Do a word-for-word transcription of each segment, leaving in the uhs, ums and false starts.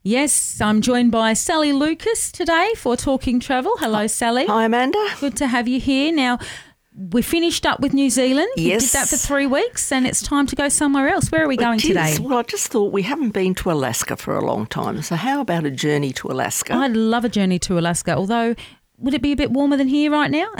Yes, I'm joined by Sally Lucas today for Talking Travel. Hello, Sally. Hi, Amanda. Good to have you here. Now, we finished up with New Zealand. Yes. We did that for three weeks and it's time to go somewhere else. Where are we going It is. today? Well, I just thought we haven't been to Alaska for a long time. So how about a journey to Alaska? I'd love a journey to Alaska, although would it be a bit warmer than here right now?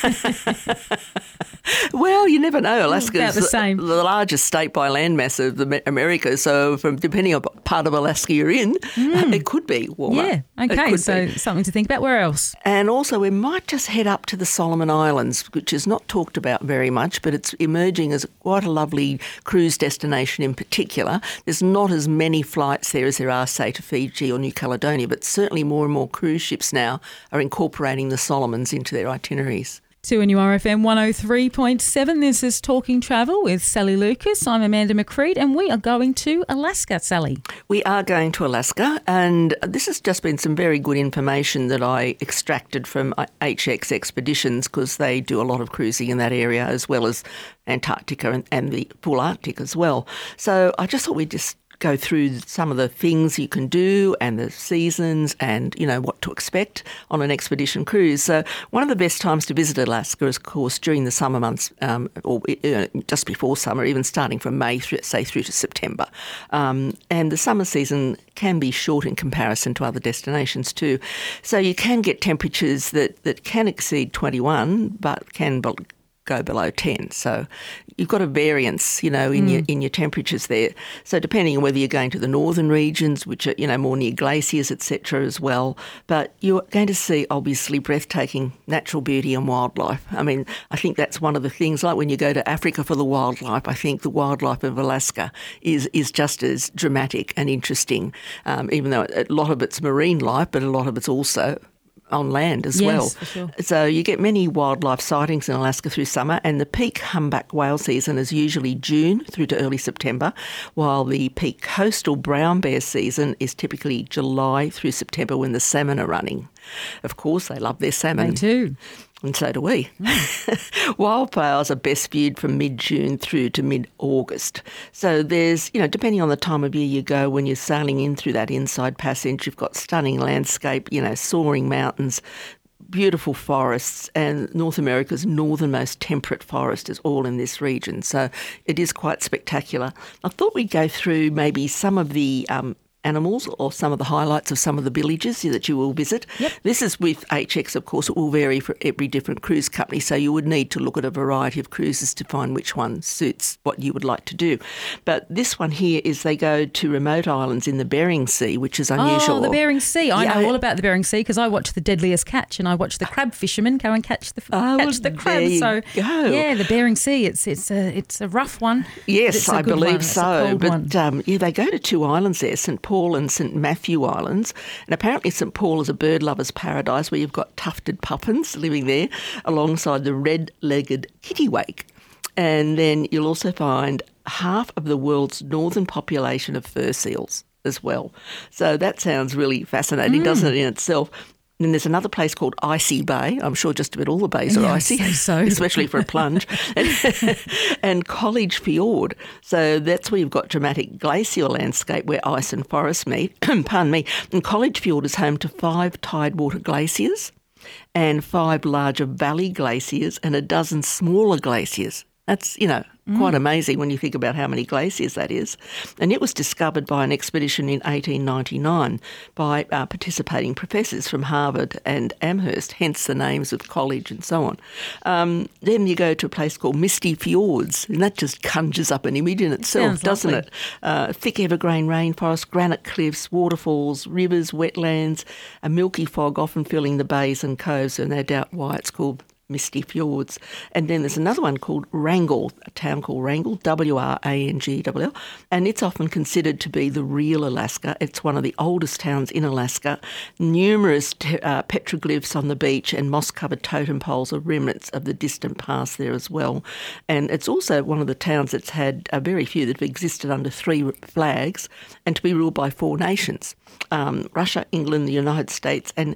Well, you never know. Alaska About is the the, same. the largest state by landmass of the Me- America. So from depending on what part of Alaska you're in, mm. it could be warmer. Yeah, It okay, could so be. something to think about. Where else? And also we might just head up to the Solomon Islands, which is not talked about very much, but it's emerging as quite a lovely cruise destination in particular. There's not as many flights there as there are, say, to Fiji or New Caledonia, but certainly more and more cruise ships now are incorporating the Solomons into their itineraries. two N U R F M one oh three point seven. This is Talking Travel with Sally Lucas. I'm Amanda McCreed and we are going to Alaska, Sally. We are going to Alaska, and this has just been some very good information that I extracted from H X Expeditions, because they do a lot of cruising in that area, as well as Antarctica and, and the full Arctic as well. So I just thought we'd just go through some of the things you can do and the seasons and, you know, what to expect on an expedition cruise. So one of the best times to visit Alaska is, of course, during the summer months, um, or uh, just before summer, even starting from May, through, say, through to September. Um, and the summer season can be short in comparison to other destinations too. So you can get temperatures that, that can exceed twenty-one, but can be- go below ten. So you've got a variance, you know, in mm. your in your temperatures there. So depending on whether you're going to the northern regions, which are, you know, more near glaciers, et cetera as well. But you're going to see obviously breathtaking natural beauty and wildlife. I mean, I think that's one of the things, like when you go to Africa for the wildlife, I think the wildlife of Alaska is is just as dramatic and interesting, um, even though a lot of it's marine life, but a lot of it's also on land as yes, well. For sure. So you get many wildlife sightings in Alaska through summer, and the peak humpback whale season is usually June through to early September, while the peak coastal brown bear season is typically July through September, when the salmon are running. Of course, they love their salmon. They do. And so do we. Mm. Wildflowers are best viewed from mid-June through to mid-August. So there's, you know, depending on the time of year you go, when you're sailing in through that inside passage, you've got stunning landscape, you know, soaring mountains, beautiful forests, and North America's northernmost temperate forest is all in this region. So it is quite spectacular. I thought we'd go through maybe some of the um, animals or some of the highlights of some of the villages that you will visit. Yep. This is with H X, of course. It will vary for every different cruise company, so you would need to look at a variety of cruises to find which one suits what you would like to do. But this one here is they go to remote islands in the Bering Sea, which is unusual. Oh, the Bering Sea. I Yeah. know all about the Bering Sea because I watch The Deadliest Catch and I watch the crab fishermen go and catch the Oh, catch the there crab. you So go. yeah, the Bering Sea. It's it's a it's a rough one. Yes, It's a I good believe one. It's a so. cold But one. um, yeah, they go to two islands there, Saint Paul and Saint Matthew Islands. And apparently Saint Paul is a bird lover's paradise where you've got tufted puffins living there alongside the red-legged kittiwake. And then you'll also find half of the world's northern population of fur seals as well. So that sounds really fascinating, mm. doesn't it, in itself? And then there's another place called Icy Bay. I'm sure just about all the bays are Yeah, icy, so, so. especially for a plunge. and, and College Fjord. So that's where you've got dramatic glacial landscape where ice and forest meet. Pardon me. And College Fjord is home to five tidewater glaciers and five larger valley glaciers and a dozen smaller glaciers. That's, you know, quite mm. amazing when you think about how many glaciers that is. And it was discovered by an expedition in eighteen ninety-nine by uh, participating professors from Harvard and Amherst, hence the names of the college and so on. Um, then you go to a place called Misty Fjords, and that just conjures up an image in itself, Sounds doesn't lovely. it? Uh, thick evergreen rainforest, granite cliffs, waterfalls, rivers, wetlands, a milky fog often filling the bays and coves, and no doubt why it's called Misty Fjords. And then there's another one called Wrangell, a town called Wrangell, W R A N G L L, and it's often considered to be the real Alaska. It's one of the oldest towns in Alaska. Numerous te- uh, petroglyphs on the beach and moss-covered totem poles are remnants of the distant past there as well. And it's also one of the towns that's had a very few that have existed under three flags and to be ruled by four nations, um, Russia, England, the United States, and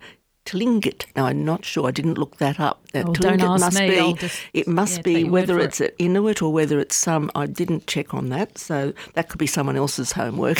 Tlingit. Now, I'm not sure. I didn't look that up. That Oh, don't Tlingit ask must me. be. I'll just, it must yeah, take be your whether word it's an Inuit or whether it's some. I didn't check on that, so that could be someone else's homework.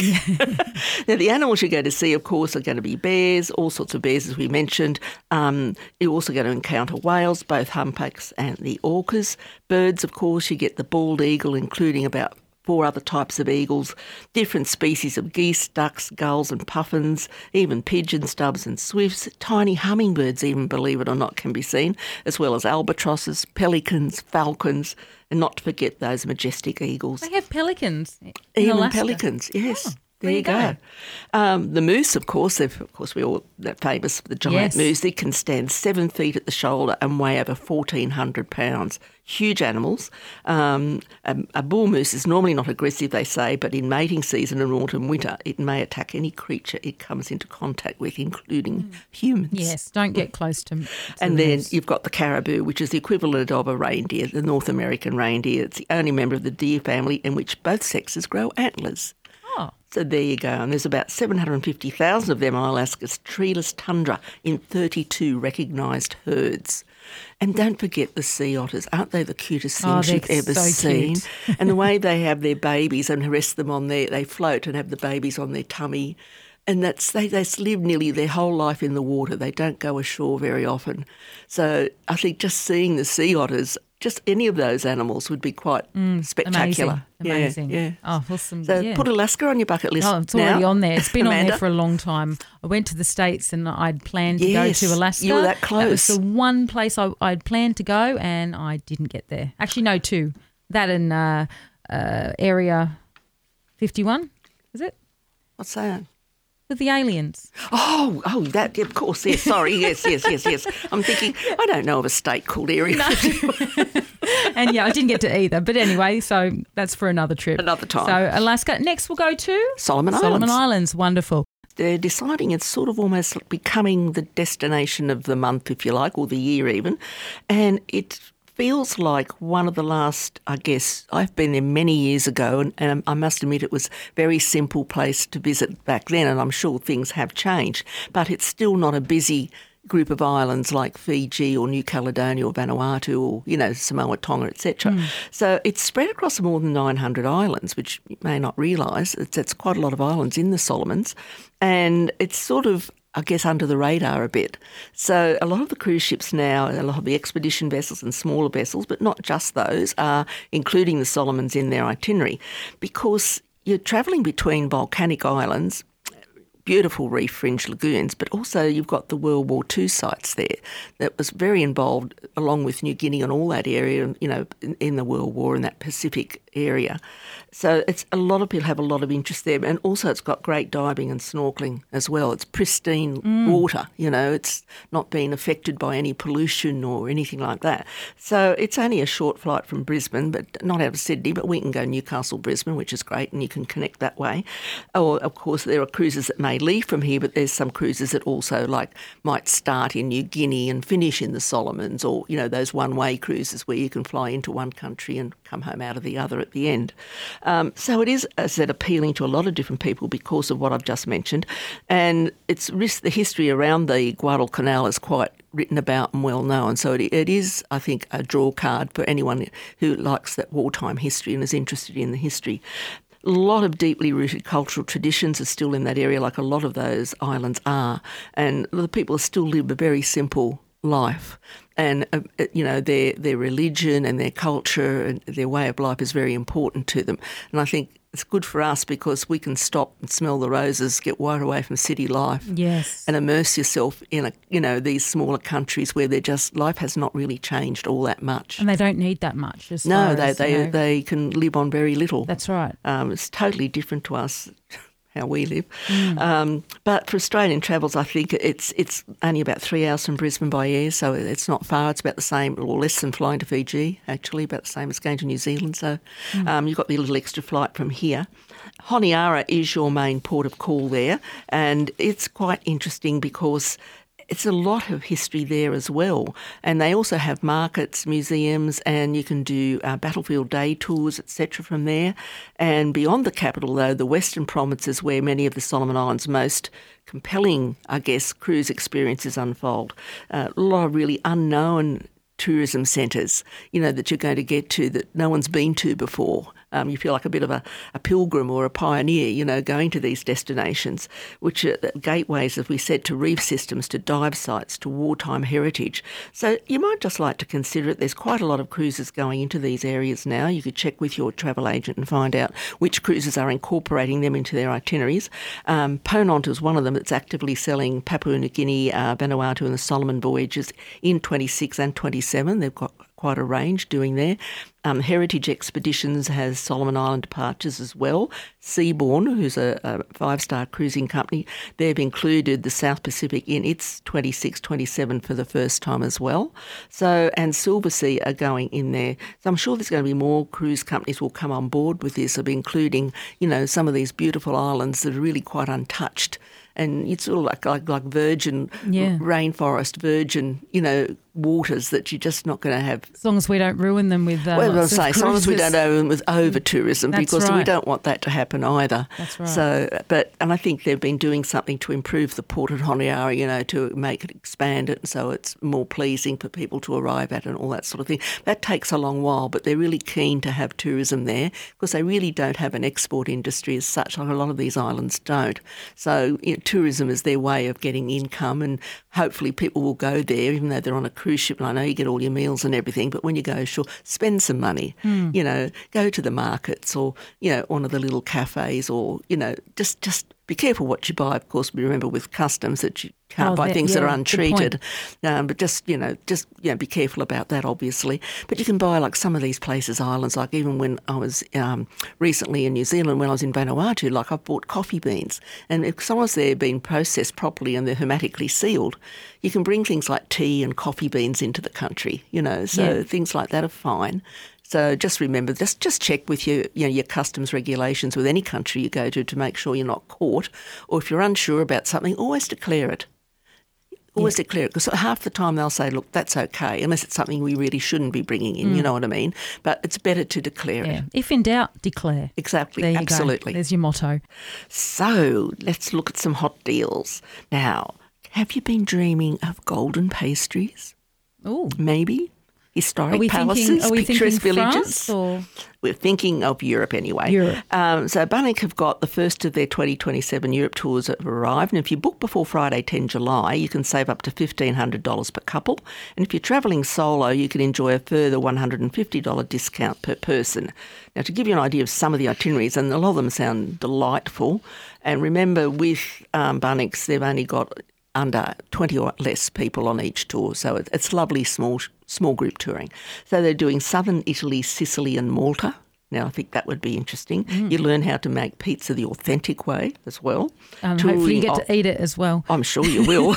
Now, the animals you're going to see, of course, are going to be bears, all sorts of bears, as we mentioned. Um, you're also going to encounter whales, both humpbacks and the orcas. Birds, of course, you get the bald eagle, including about four other types of eagles, different species of geese, ducks, gulls and puffins, even pigeons, doves and swifts. Tiny hummingbirds, even, believe it or not, can be seen, as well as albatrosses, pelicans, falcons, and not to forget those majestic eagles. They have pelicans in Even Alaska. pelicans, yes. Oh, there you go. Um, the moose, of course, they've, of course, we all they're famous for the giant Yes. moose. They can stand seven feet at the shoulder and weigh over fourteen hundred pounds. Huge animals. Um, a, a bull moose is normally not aggressive, they say, but in mating season in autumn winter, it may attack any creature it comes into contact with, including humans. Yes, don't get close to, to And the then moose. you've got the caribou, which is the equivalent of a reindeer, the North American reindeer. It's the only member of the deer family in which both sexes grow antlers. Oh, So there you go. And there's about seven hundred fifty thousand of them on Alaska's treeless tundra in thirty-two recognised herds. And don't forget the sea otters. Aren't they the cutest Oh, things they're you've ever so seen? cute. And the way they have their babies and rest them on their, they float and have the babies on their tummy. And that's they, they live nearly their whole life in the water. They don't go ashore very often. So I think just seeing the sea otters, just any of those animals would be quite spectacular. amazing, amazing. Yeah, yeah. Oh, awesome. So yeah. put Alaska on your bucket list. Oh, it's already now. on there. It's been on Amanda? there for a long time. I went to the States and I'd planned to Yes, go to Alaska. you were that That was close. the one place I, I'd planned to go and I didn't get there. Actually, no, two. That and uh, uh, Area fifty-one, is it? What's that? With the aliens. Oh, oh, that, of course, yes, sorry, yes, yes, yes, yes. I'm thinking, I don't know of a state called Area fifty-one. And yeah, I didn't get to either. But anyway, so that's for another trip. Another time. So Alaska. Next we'll go to Solomon Solomon Islands. Islands. Wonderful. They're deciding it's sort of almost becoming the destination of the month, if you like, or the year even. And it feels like one of the last, I guess, I've been there many years ago, and, and I must admit it was a very simple place to visit back then, and I'm sure things have changed. But it's still not a busy group of islands like Fiji or New Caledonia or Vanuatu or, you know, Samoa, Tonga, et cetera. Mm. So it's spread across more than nine hundred islands, which you may not realise. It's, it's quite a lot of islands in the Solomons. And it's sort of, I guess, under the radar a bit. So a lot of the cruise ships now, a lot of the expedition vessels and smaller vessels, but not just those, are including the Solomons in their itinerary because you're travelling between volcanic islands, beautiful reef-fringed lagoons, but also you've got the World War Two sites there that was very involved, along with New Guinea and all that area, you know, in, in the World War in that Pacific area. So it's a lot of people have a lot of interest there, and also it's got great diving and snorkelling as well. It's pristine Mm. water, you know, it's not been affected by any pollution or anything like that. So it's only a short flight from Brisbane, but not out of Sydney, but we can go Newcastle, Brisbane, which is great, and you can connect that way. Or, of course, there are cruises that may leave from here, but there's some cruises that also like might start in New Guinea and finish in the Solomons, or, you know, those one-way cruises where you can fly into one country and come home out of the other at the end. Um, so it is, as I said, appealing to a lot of different people because of what I've just mentioned. And it's the history around the Guadalcanal is quite written about and well known. So it, it is, I think, a draw card for anyone who likes that wartime history and is interested in the history. A lot of deeply rooted cultural traditions are still in that area, like a lot of those islands are. And the people still live a very simple life. And, uh, you know, their their religion and their culture and their way of life is very important to them. And I think it's good for us because we can stop and smell the roses, get wide away from city life. Yes. And immerse yourself in, a, you know, these smaller countries where they're just, life has not really changed all that much. And they don't need that much. As No, far they, as, they, you know, they can live on very little. That's right. Um, it's totally different to us, how we live. Mm. Um, but for Australian travels, I think it's it's only about three hours from Brisbane by air, so it's not far. It's about the same, or less than flying to Fiji, actually, about the same as going to New Zealand. So Mm. um, you've got the little extra flight from here. Honiara is your main port of call there, and it's quite interesting because it's a lot of history there as well. And they also have markets, museums, and you can do uh, battlefield day tours, et cetera from there. And beyond the capital, though, the Western Province is where many of the Solomon Islands' most compelling, I guess, cruise experiences unfold. Uh, a lot of really unknown tourism centres, you know, that you're going to get to that no one's been to before. Um, you feel like a bit of a, a pilgrim or a pioneer, you know, going to these destinations, which are gateways, as we said, to reef systems, to dive sites, to wartime heritage. So you might just like to consider it. There's quite a lot of cruises going into these areas now. You could check with your travel agent and find out which cruises are incorporating them into their itineraries. Um, Ponant is one of them that's actively selling Papua New Guinea, uh, Vanuatu and the Solomon voyages in twenty-six and twenty-seven. They've got quite a range doing there. Um, Heritage Expeditions has Solomon Island departures as well. Seabourn, who's a, a five-star cruising company, they've included the South Pacific in its twenty-six twenty-seven for the first time as well. So, and Silversea are going in there. So I'm sure there's going to be more cruise companies will come on board with this, of including, you know, some of these beautiful islands that are really quite untouched. And it's sort of like, like, like virgin Yeah. rainforest, virgin, you know, waters that you're just not going to have. As long as we don't ruin them with uh, Well, I was lots say, of as long as we cruises. don't own with over tourism, That's because we right. don't want that to happen either. That's right. So, but and I think they've been doing something to improve the Port of Honiara, you know, to make it expand it, so it's more pleasing for people to arrive at and all that sort of thing. That takes a long while, but they're really keen to have tourism there because they really don't have an export industry as such. Like a lot of these islands don't. So, you know, tourism is their way of getting income, and hopefully people will go there, even though they're on a cruise ship. And I know you get all your meals and everything, but when you go ashore, spend some money. Mm. You know, go to the markets or, you know, one of the little cafes, or, you know, just just be careful what you buy. Of course, we remember with customs that you can't Oh, buy that- things that yeah, are good untreated. Um, but just, you know, just you know, be careful about that, obviously. But you can buy like some of these places, islands, like even when I was um, recently in New Zealand, when I was in Vanuatu, like I bought coffee beans. And if someone's there been processed properly and they're hermetically sealed, you can bring things like tea and coffee beans into the country, you know, so Yeah. things like that are fine. So just remember, just just check with your you know your customs regulations with any country you go to to make sure you're not caught. Or if you're unsure about something, always declare it. Always Yeah. declare it, because half the time they'll say, look, that's okay, unless it's something we really shouldn't be bringing in, you know what I mean? But it's better to declare Yeah. it. If in doubt, declare. Exactly, There you absolutely. go. There's your motto. So let's look at some hot deals. Now, have you been dreaming of golden pastries? Oh, Maybe? Historic are we palaces, thinking? Are we thinking picturesque villages? France or We're thinking of Europe anyway. Europe. Um, so Bunnings have got the first of their twenty twenty-seven Europe tours that have arrived. And if you book before Friday, the tenth of July, you can save up to fifteen hundred dollars per couple. And if you're travelling solo, you can enjoy a further one hundred fifty dollars discount per person. Now, to give you an idea of some of the itineraries, and a lot of them sound delightful. And remember, with um, Bunnings, they've only got under twenty or less people on each tour. So it- it's lovely small small group touring. So they're doing southern Italy, Sicily and Malta. Now, I think that would be interesting. Mm. You learn how to make pizza the authentic way as well. um, hopefully you get Touring to eat it as well. I'm sure you will.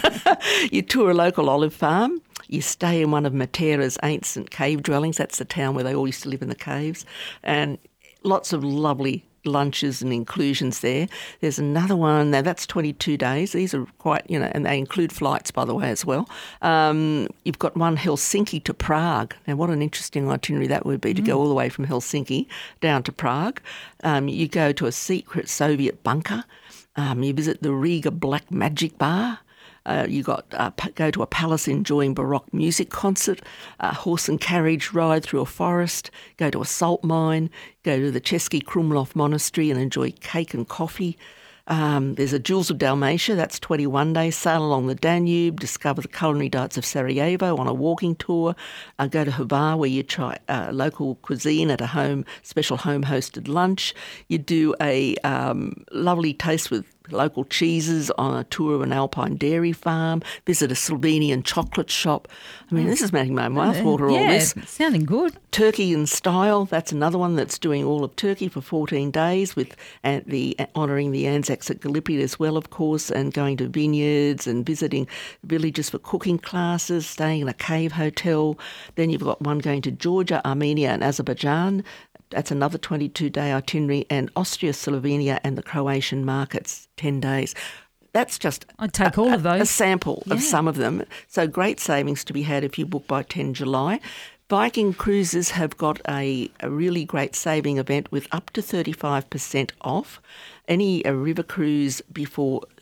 You tour a local olive farm. You stay in one of Matera's ancient cave dwellings. That's the town where they all used to live in the caves. And lots of lovely lunches and inclusions there. There's another one. Now, that's twenty-two days. These are quite, you know, and they include flights, by the way, as well. Um, you've got one Helsinki to Prague. Now, what an interesting itinerary that would be, to go all the way from Helsinki down to Prague. Um, you go to a secret Soviet bunker. Um, you visit the Riga Black Magic Bar. Uh, you got uh, p- go to a palace enjoying Baroque music concert, a horse and carriage ride through a forest, go to a salt mine, go to the Český Krumlov Monastery and enjoy cake and coffee. Um, there's a Jewels of Dalmatia, that's twenty-one days, sail along the Danube, discover the culinary diets of Sarajevo on a walking tour, uh, go to Hvar where you try uh, local cuisine at a home special home-hosted lunch. You do a um, lovely taste with local cheeses on a tour of an alpine dairy farm, visit a Slovenian chocolate shop. I mean, this is making my mouth water, all yeah, this. sounding good. Turkey in Style, that's another one that's doing all of Turkey for fourteen days with uh, the honouring the Anzacs at Gallipoli as well, of course, and going to vineyards and visiting villages for cooking classes, staying in a cave hotel. Then you've got one going to Georgia, Armenia and Azerbaijan. That's another twenty-two day itinerary, and Austria, Slovenia and the Croatian markets, ten days. That's just I'd take a, all of a- a those. sample of Yeah. some of them. So great savings to be had if you book by the tenth of July. Viking Cruises have got a, a really great saving event with up to thirty-five percent off any a river cruise before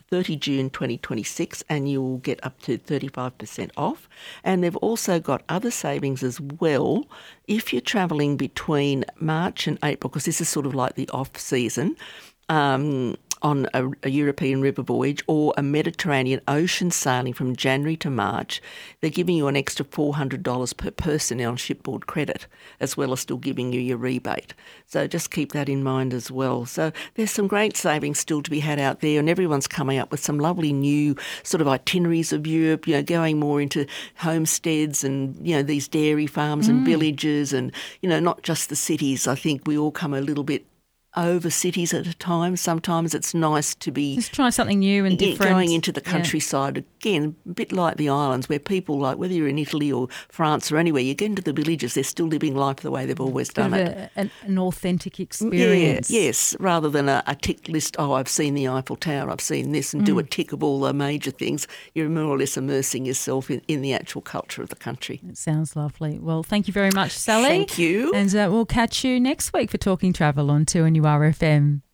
thirtieth of June twenty twenty-six, and you will get up to thirty-five percent off. And they've also got other savings as well if you're travelling between March and April, because this is sort of like the off-season, um, on a, a European river voyage or a Mediterranean ocean sailing from January to March. They're giving you an extra four hundred dollars per person on shipboard credit, as well as still giving you your rebate. So just keep that in mind as well. So there's some great savings still to be had out there, and everyone's coming up with some lovely new sort of itineraries of Europe, you know, going more into homesteads and, you know, these dairy farms mm. and villages and, you know, not just the cities. I think we all come a little bit over cities at a time. Sometimes it's nice to be just try something new and different. Going into the countryside, yeah. Again, a bit like the islands where people, like whether you're in Italy or France or anywhere, you get into the villages, they're still living life the way they've always done a, it. An, an authentic experience. Yeah, yes, rather than a, a tick list, oh, I've seen the Eiffel Tower, I've seen this, and mm. do a tick of all the major things. You're more or less immersing yourself in, in the actual culture of the country. It sounds lovely. Well, thank you very much, Sally. Thank you. And uh, we'll catch you next week for Talking Travel on two N U R F M.